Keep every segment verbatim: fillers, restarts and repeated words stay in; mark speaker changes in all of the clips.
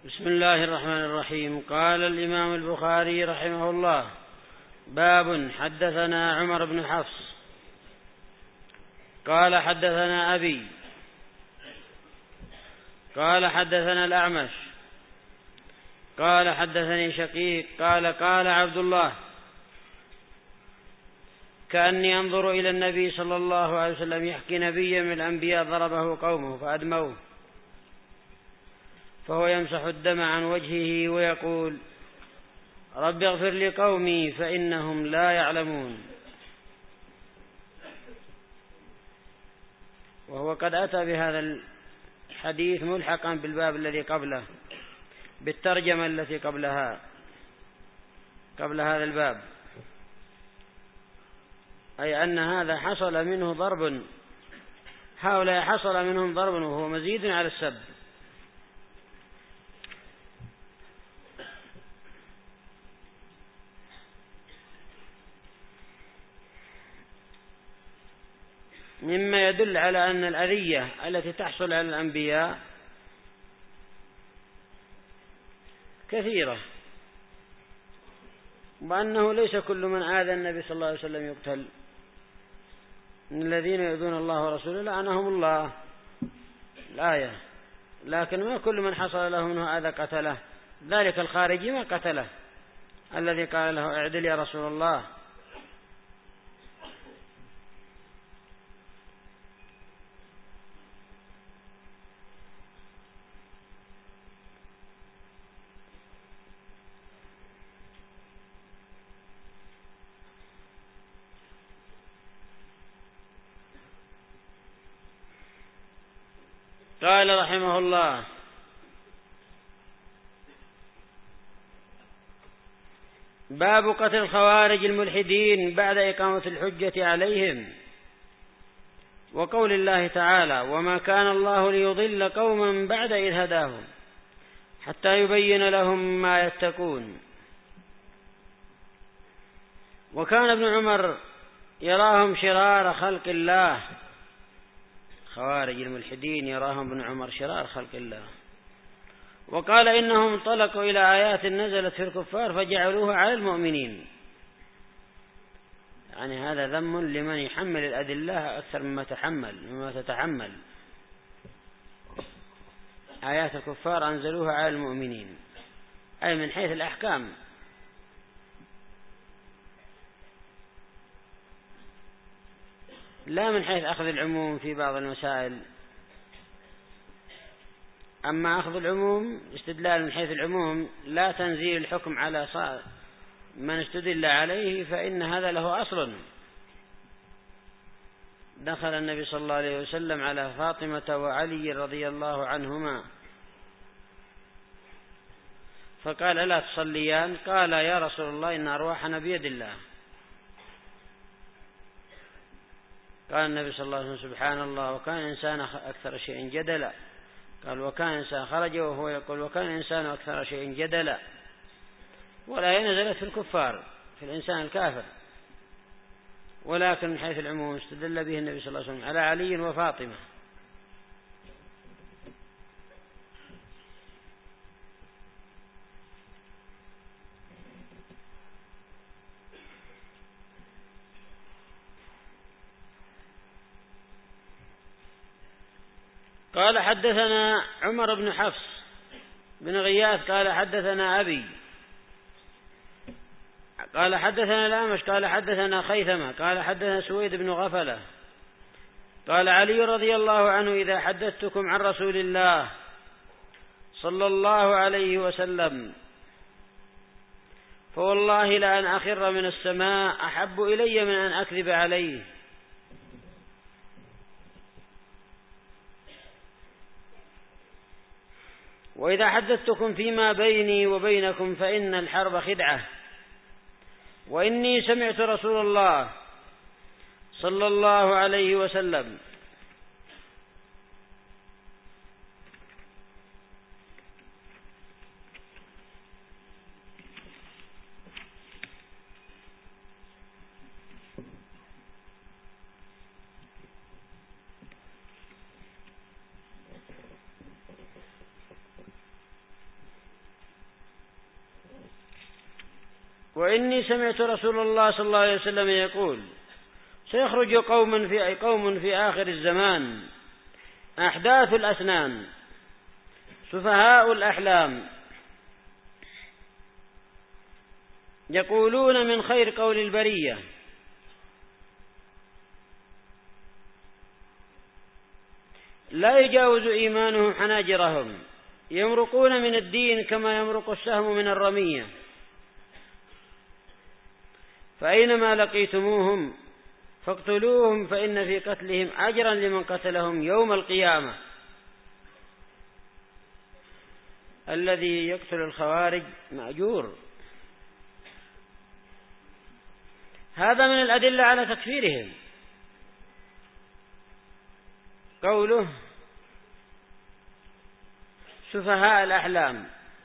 Speaker 1: بسم الله الرحمن الرحيم. قال الإمام البخاري رحمه الله: باب حدثنا عمر بن حفص قال حدثنا أبي قال حدثنا الأعمش قال حدثني شقيق قال قال عبد الله: كأني أنظر إلى النبي صلى الله عليه وسلم يحكي نبيا من الأنبياء ضربه قومه فأدموه، فهو يمسح الدم عن وجهه ويقول: رب اغفر لقومي فإنهم لا يعلمون. وهو قد أتى بهذا الحديث ملحقا بالباب الذي قبله بالترجمة التي قبلها قبل هذا الباب، أي أن هذا حصل منه ضرب، هؤلاء حصل منهم ضرب وهو مزيد على السب. مما يدل على أن الأذية التي تحصل على الأنبياء كثيرة، وأنه ليس كل من آذى النبي صلى الله عليه وسلم يقتل. إن الذين يؤذون الله ورسوله لعنهم الله، الآية. لكن ما كل من حصل له منه آذى قتله، ذلك الخارجي ما قتله الذي قال له: اعدل يا رسول الله. قال رحمه الله: باب قتل الخوارج الملحدين بعد إقامة الحجة عليهم، وقول الله تعالى: وما كان الله ليضل قوما بعد إذ هداهم حتى يبين لهم ما يتقون. وكان ابن عمر يراهم شرار خلق الله، خوارج الملحدين يراهم ابن عمر شرار خلق الله، وقال إنهم انطلقوا إلى آيات نزلت في الكفار فجعلوها على المؤمنين. يعني هذا ذم لمن يحمل الأدلة أكثر مما تحمل مما تتحمل. آيات الكفار أنزلوها على المؤمنين، أي من حيث الأحكام، لا من حيث أخذ العموم في بعض المسائل. أما أخذ العموم استدلال من حيث العموم لا تنزيل الحكم على من استدل عليه، فإن هذا له أصل. دخل النبي صلى الله عليه وسلم على فاطمة وعلي رضي الله عنهما فقال: ألا تصليان؟ قال: يا رسول الله إن أرواحنا بيد الله. قال النبي صلى الله عليه وسلم: سبحان الله، وكان الإنسان أكثر شيء جدلا. قال: وكان الإنسان خرج وهو يقول: وكان الإنسان أكثر شيء جدلا. ولا ينزلت في الكفار، في الإنسان الكافر، ولكن من حيث العموم استدل به النبي صلى الله عليه وسلم على علي وفاطمة. قال: حدثنا عمر بن حفص بن غياث قال حدثنا أبي قال حدثنا الأعمش قال حدثنا خيثمة قال حدثنا سويد بن غفلة قال: علي رضي الله عنه: إذا حدثتكم عن رسول الله صلى الله عليه وسلم فوالله لأن أخر من السماء أحب إلي من أن أكذب عليه. وإذا حدثتكم فيما بيني وبينكم فإن الحرب خدعة، وإني سمعت رسول الله صلى الله عليه وسلم وإني سمعت رسول الله صلى الله عليه وسلم يقول سيخرج قوم في قوم في آخر الزمان أحداث الأسنان سفهاء الأحلام يقولون من خير قول البرية لا يجاوز إيمانهم حناجرهم يمرقون من الدين كما يمرق السهم من الرمية فأينما لقيتموهم فاقتلوهم فإن في قتلهم أجرا لمن قتلهم يوم القيامة. الذي يقتل الخوارج مأجور. هذا من الأدلة على تكفيرهم قوله سفهاء الأحلام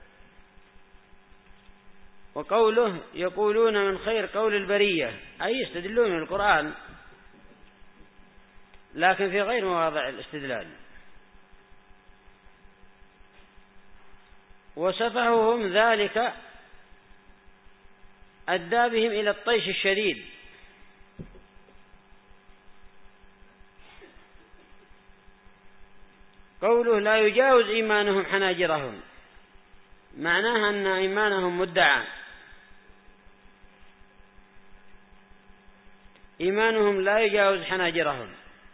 Speaker 1: وقوله يقولون من خير قول البرية أي يستدلون من القرآن لكن في غير مواضع الاستدلال. وسفههم ذلك أدى بهم إلى الطيش الشديد قوله لا يجاوز إيمانهم حناجرهم معناها أن إيمانهم مدعى إيمانهم لا يجاوز حناجرهم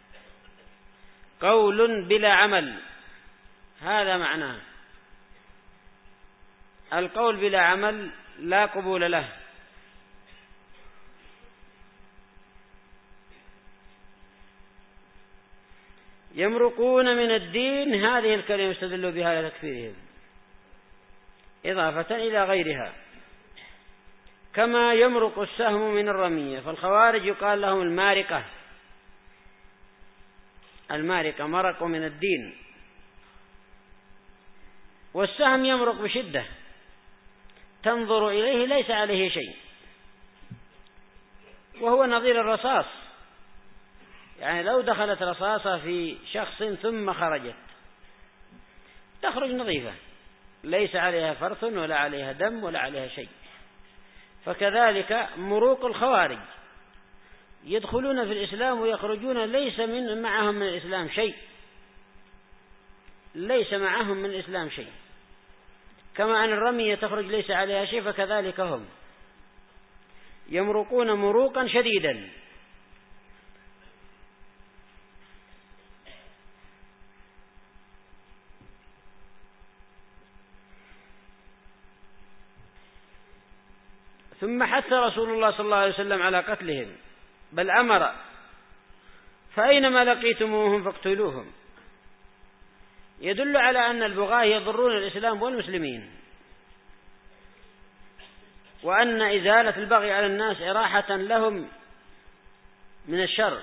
Speaker 1: قول بلا عمل هذا معناه. القول بلا عمل لا قبول له يمرقون من الدين هذه الكلمة يستدل بها لتكفيرهم إضافة إلى غيرها كما يمرق السهم من الرمية. فالخوارج يقال لهم المارقة المارقة مرقوا من الدين والسهم يمرق بشدة تنظر إليه ليس عليه شيء وهو نظير الرصاص يعني لو دخلت رصاصة في شخص ثم خرجت تخرج نظيفة ليس عليها فرث ولا عليها دم ولا عليها شيء. فكذلك مروق الخوارج يدخلون في الإسلام ويخرجون ليس من معهم من الإسلام شيء ليس معهم من الإسلام شيء كما أن الرمية تخرج ليس عليها شيء فكذلك هم يمرقون مروقا شديدا. ثم حث رسول الله صلى الله عليه وسلم على قتلهم بل أمر فأينما لقيتموهم فاقتلوهم يدل على أن البغاة يضرون الإسلام والمسلمين وأن إزالة البغي على الناس إراحة لهم من الشر.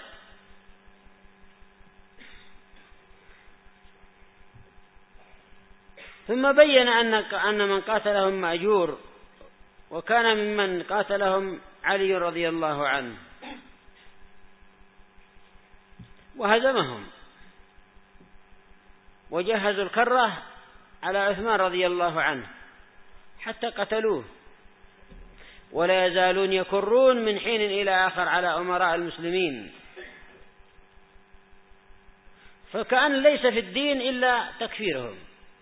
Speaker 1: ثم بين أن من قاتلهم مأجور وكان ممن قاتلهم علي رضي الله عنه وهزمهم وجهزوا الكرة على عثمان رضي الله عنه حتى قتلوه ولا يزالون يكرون من حين إلى آخر على أمراء المسلمين فكأن ليس في الدين إلا تكفيرهم.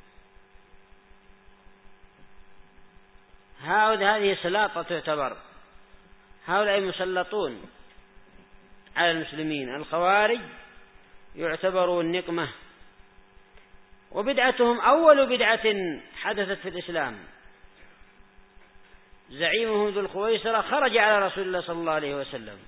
Speaker 1: هذه سلاطة تعتبر هؤلاء مسلطون على المسلمين. الخوارج يعتبرون نقمة وبدعتهم أول بدعة حدثت في الإسلام. زعيمهم ذو الخويصرة خرج على رسول الله صلى الله عليه وسلم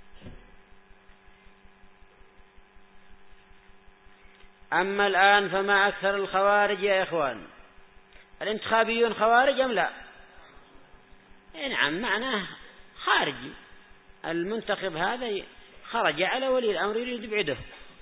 Speaker 1: أما الآن فما أكثر الخوارج يا إخوان. الانتخابيون خوارج أم لا؟ نعم معناه خارجي. المنتخب هذا خرج على ولي الأمر يريد يبعده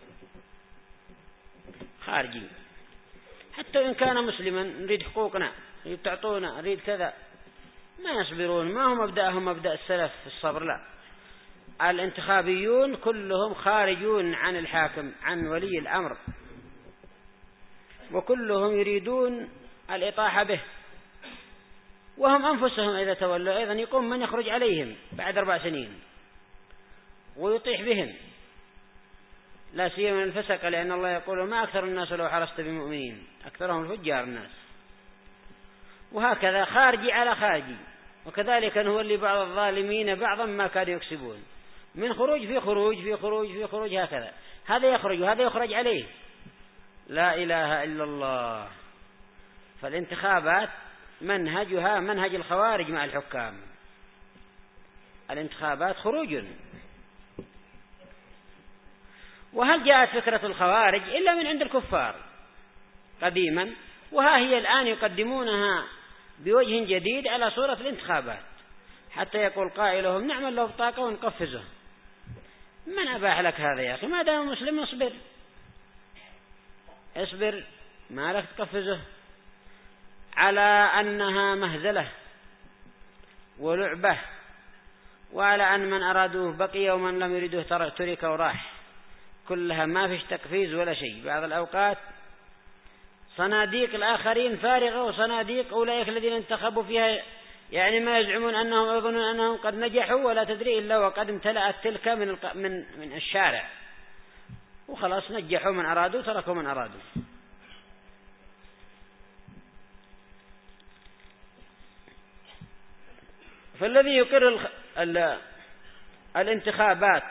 Speaker 1: خارجي حتى إن كان مسلما نريد حقوقنا نريد تعطونا نريد كذا ما يصبرون ما هم مبدأهم مبدأ السلف في الصبر لا. الانتخابيون كلهم خارجون عن الحاكم عن ولي الأمر وكلهم يريدون الإطاحة به وهم أنفسهم إذا تولوا أيضا يقوم من يخرج عليهم بعد أربع سنين ويطيح بهم، لا سيما الفسق، لأن الله يقول ما أكثر الناس لو حرصت بمؤمنين، أكثرهم الفجار الناس. وهكذا خارجي على خارجي. وكذلك هو اللي بعض الظالمين بعضا ما كانوا يكسبون، من خروج في خروج في خروج في خروج، هكذا هذا يخرج وهذا يخرج عليه. لا إله إلا الله. فالانتخابات منهجها منهج الخوارج مع الحكام. الانتخابات خروج. وهل جاءت فكرة الخوارج إلا من عند الكفار قديما، وها هي الآن يقدمونها بوجه جديد على صورة الانتخابات، حتى يقول قائلهم نعمل له بطاقة ونقفزه. من أباح لك هذا يا أخي؟ ما دام مسلم اصبر اصبر، ما لك تقفزه على أنها مهزلة ولعبة، وعلى أن من أرادوه بقي ومن لم يريدوه ترك وراح، كلها ما فيش تقفيز ولا شيء. بعض الأوقات صناديق الآخرين فارغة، وصناديق أولئك الذين انتخبوا فيها يعني ما يزعمون أنهم يظنون أنهم قد نجحوا، ولا تدري إلا وقد امتلأت تلك من من من الشارع، وخلاص نجحوا من أرادوا تركوا من أرادوا. فالذي يقر ال... ال... الانتخابات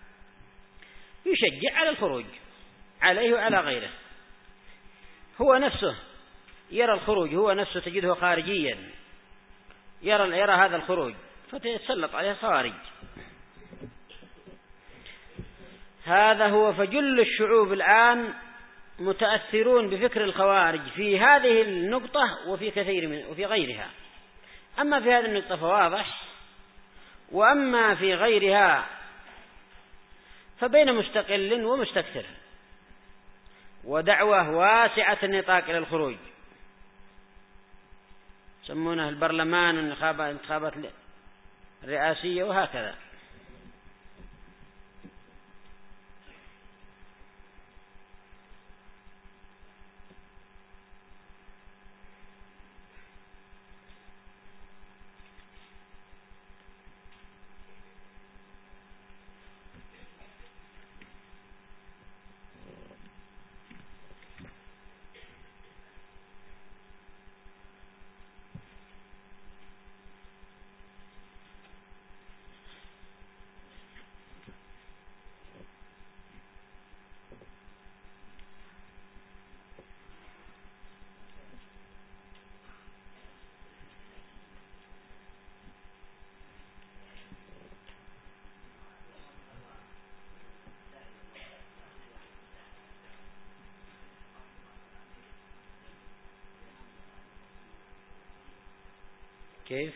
Speaker 1: يشجع على الخروج عليه وعلى غيره. هو نفسه يرى الخروج، هو نفسه تجده خارجيا يرى يرى هذا الخروج، فتتسلط عليه خوارج. هذا هو. فجل الشعوب الآن متأثرون بفكر الخوارج في هذه النقطة وفي كثير من وفي غيرها. أما في هذه النقطة فواضح، وأما في غيرها فبين مستقل ومستكثر، ودعوة واسعة النطاق إلى الخروج، يسمونها البرلمان والانتخابات الرئاسية وهكذا. كيف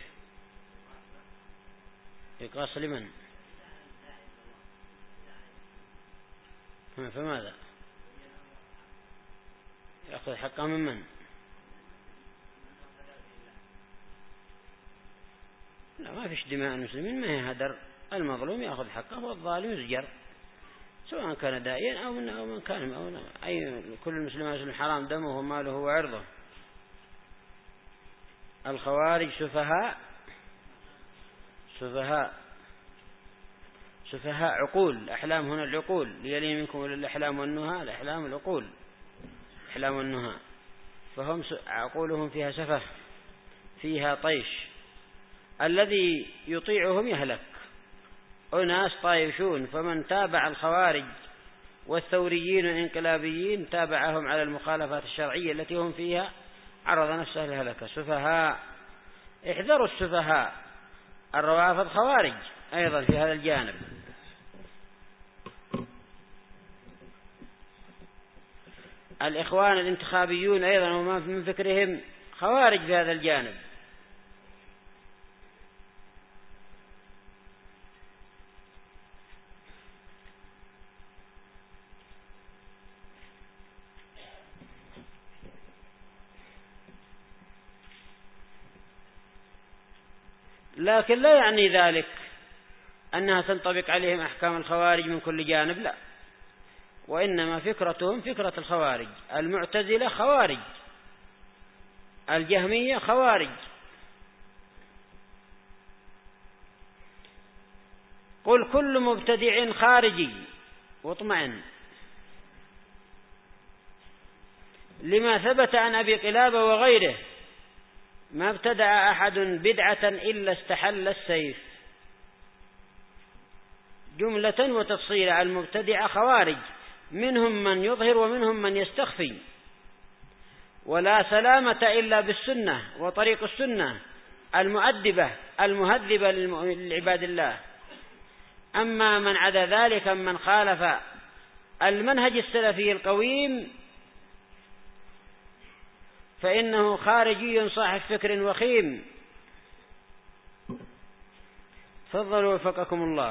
Speaker 1: يقاس لمن؟ فماذا يأخذ حقه من من؟ لا، ما فيش دماء المسلمين، ما هي هدر. المظلوم يأخذ حقه والظالم يزجر، سواء كان دائيا أو من أو من كان أو أي. كل المسلم يسلم حرام دمه وماله وعرضه. الخوارج سفهاء سفهاء سفهاء عقول. أحلام هنا العقول، ليلي منكم الأحلام والنهى. الأحلام العقول، الأحلام والنهى. فهم عقولهم فيها سفه، فيها طيش. الذي يطيعهم يهلك. أناس طايشون، فمن تابع الخوارج والثوريين والانقلابيين تابعهم على المخالفات الشرعية التي هم فيها، عرض نفسه للهلكة. سفهاء. احذروا السفهاء. الروافض خوارج أيضا في هذا الجانب. الإخوان الانتخابيون أيضا وما من فكرهم خوارج في هذا الجانب. لكن لا يعني ذلك أنها تنطبق عليهم أحكام الخوارج من كل جانب، لا. وإنما فكرتهم فكرة الخوارج. المعتزلة خوارج، الجهمية خوارج، قل كل مبتدع خارجي واطمئن، لما ثبت عن أبي قلابة وغيره ما ابتدع أحد بدعة إلا استحل السيف. جملة وتفصيل على المبتدع خوارج، منهم من يظهر ومنهم من يستخفي، ولا سلامة إلا بالسنة وطريق السنة المؤدبة المهذبة للعباد الله. أما من عدا ذلك من خالف المنهج السلفي القويم فإنه خارجي صاحب فكر وخيم. تفضلوا وفقكم الله.